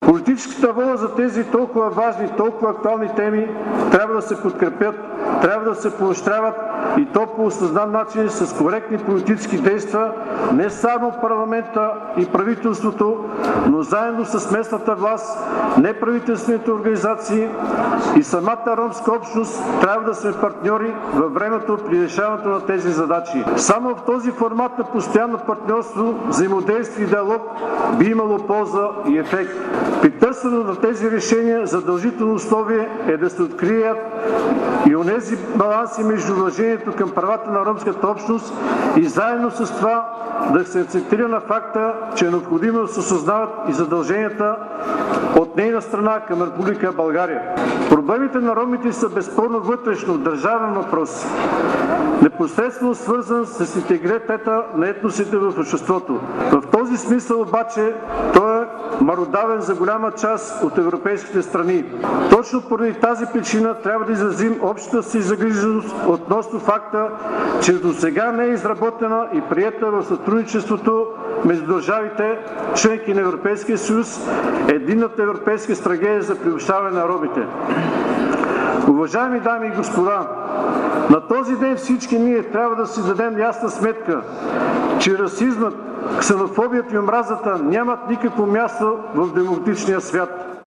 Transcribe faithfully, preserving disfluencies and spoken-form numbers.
Политическата воля за тези толкова важни, толкова актуални теми трябва да се подкрепят, трябва да се поощряват и то по осъзнан начин с коректни политически действия не само парламента и правителството, но заедно с местната власт, неправителствените организации и самата ромска общност трябва да сме партньори във времето при решаването на тези задачи. Само в този формат на постоянно партньорство, взаимодействие и диалог би имало полза и ефект. При търсенето на тези решения задължително условие е да се открият и онези баланси между уважението към правата на ромската общност и заедно с това да се акцентира на факта, че е необходимо да се осъзнават и задълженията от нейна страна към Република България. Проблемите на ромите са безспорно вътрешно държавен въпрос, непосредствено свързан с интегритета на етносите в обществото. В този смисъл обаче той е мародавен за голяма част от европейските страни. Точно поради тази причина трябва да изразим общата си загриженост относно факта, че досега не е изработена и приета в сътрудничеството между държавите, членки на Европейския съюз, единната европейска стратегия за приобщаване на ромите. Уважаеми дами и господа, на този ден всички ние трябва да си дадем ясна сметка, че расизмът, ксенофобията и омразата нямат никакво място в демократичния свят.